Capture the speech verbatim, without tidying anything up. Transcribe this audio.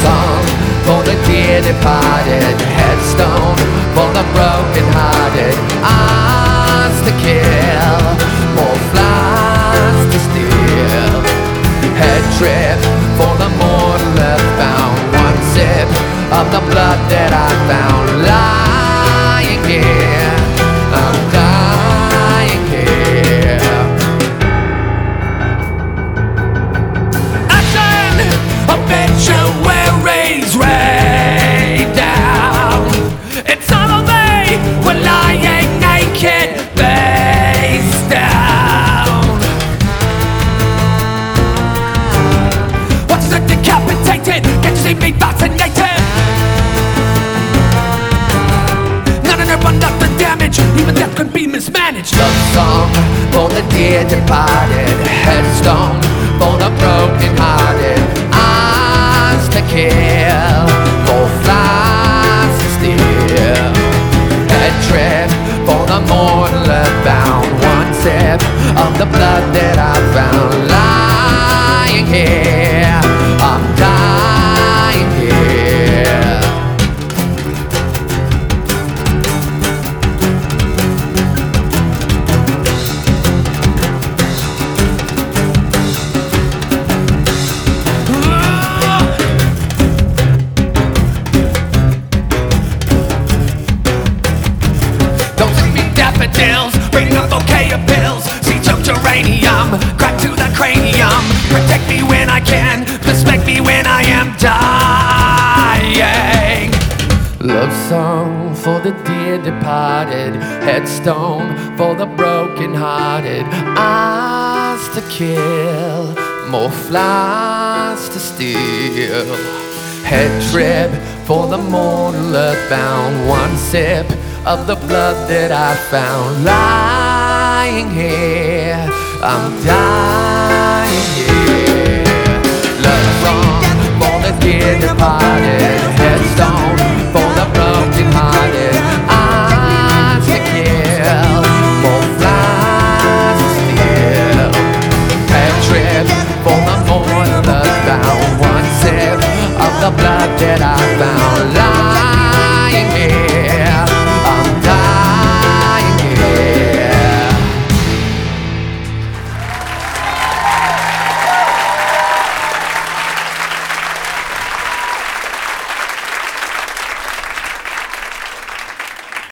song for the dear departed, headstone for the broken hearted, odds to kill, more flies to steal, head trip for the mortal earthbound, one sip of the blood that I found lying here, I'm dying here. Action! Obituaries rain down. It's all they were lying naked, face down. What is it decapitated? Can't you see me fascinated? None of them run up the damage, even death could be mismanaged. Love song for the dear departed, headstone for the broken hearted, eyes to kill, more flies to steal, head trip for the mortal earthbound, one sip of the blood that I found lying here, I'm dying here. Don't see me daffodils, bring a bouquet of pills, see choke geranium, crack to the cranium, protect me when I can, respect me when I am dying. Love song for the dear departed, headstone for the broken hearted, eyes to kill, more flies to steal, head trip for the mortal earthbound, one sip of the blood that I found lying here, I'm dying here. Love song for the dear departed,